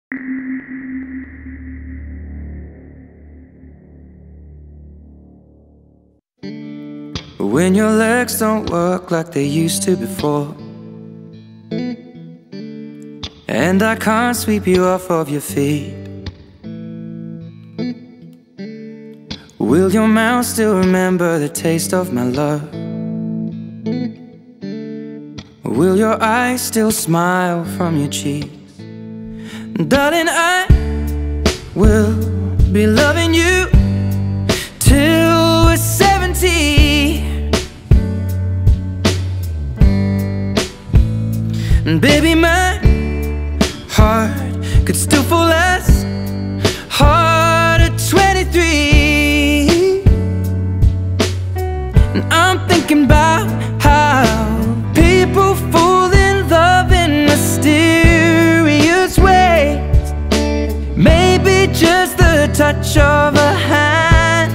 When your legs don't work like they used to before, and I can't sweep you off of your feet, will your mouth still remember the taste of my love? Will your eyes still smile from your cheeks? Darling, I will be loving you till we're 70. And baby, my heart could still fall as hard at 23. And I'm thinking about how people fall in love in mysterious ways. Maybe just the touch of a hand.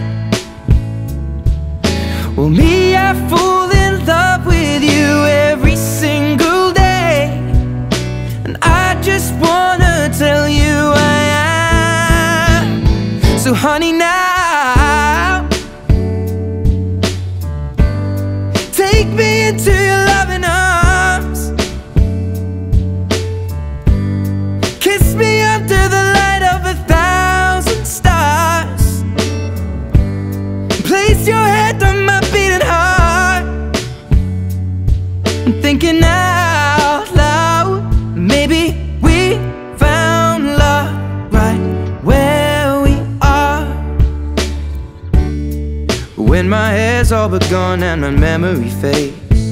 Well, me, I fall in love with you every single day. And I just wanna tell you I am. So honey, now take me into your loving arms. Kiss me under the light of 1,000 stars. Place your head on my beating heart. I'm thinking out loud, maybe we found love right where we are. When my hair's all but gone and my memory fades,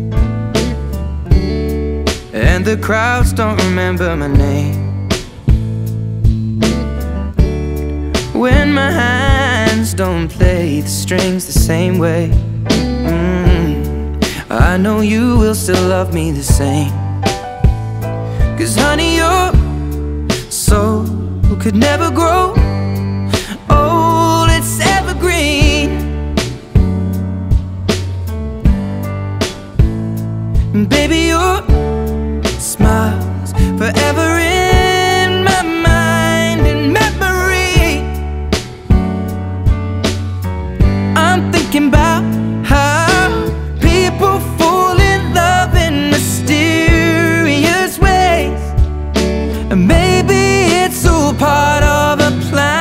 and the crowds don't remember my name, when my hands don't play the strings the same way, I know you will still love me the same. 'Cause honey, your soul could never grow old, it's evergreen. And baby, your smile's forever in my mind and memory. I'm thinking about how people fall in love in mysterious ways. And maybe it's all part of a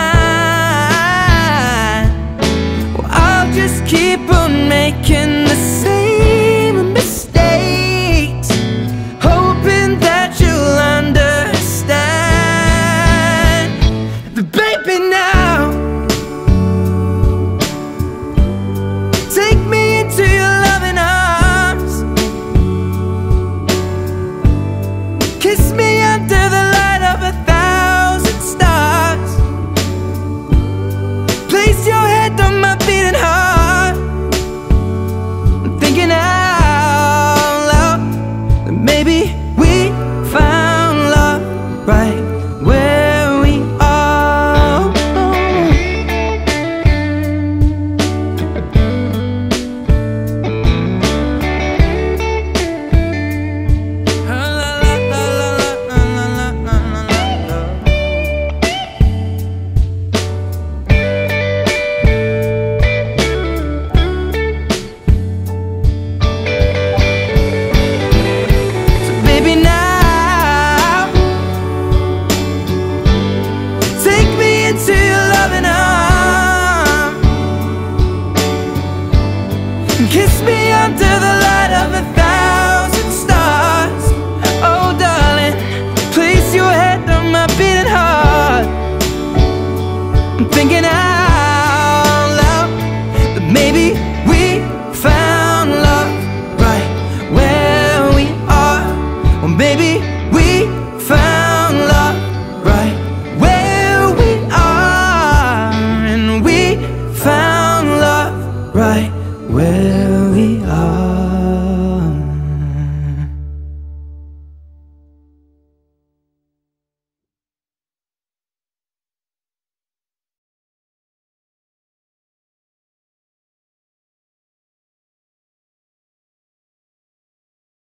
plan. Well, I'll just keep on making the same mistakes, hoping that you'll understand. But baby, now take me into your loving arms. Kiss me under the